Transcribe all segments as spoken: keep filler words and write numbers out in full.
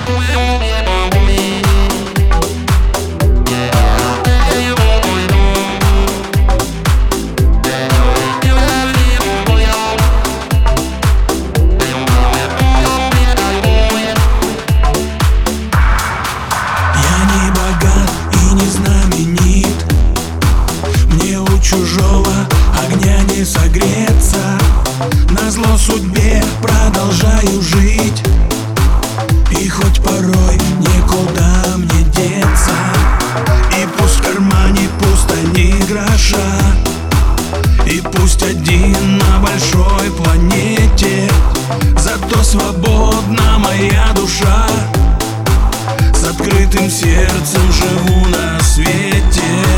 Чужого огня не согреться, назло судьбе продолжаю жить. И хоть порой никуда мне деться, и пусть в кармане пусто ни гроша, и пусть один на большой планете, зато свободна моя душа. С открытым сердцем живу на свете.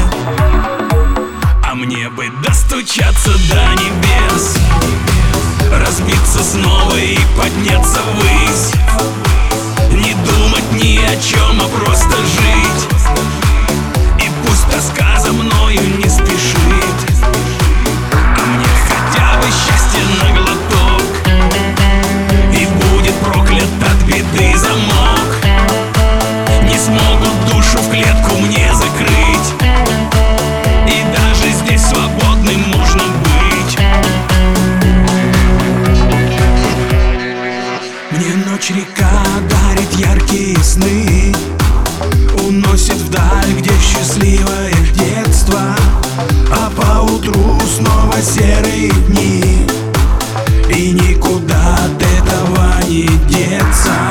Мне бы достучаться до небес, разбиться снова и подняться ввысь, не думать ни о чем, а просто жить. И пусть тоска за мною не спешит, а мне хотя бы счастье на глоток, и будет проклят от беды замок. Не смогут душу в клетку мне закрыть, свободным можно быть. Мне ночь река дарит яркие сны, уносит вдаль, где счастливое детство, а поутру снова серые дни, и никуда от этого не деться.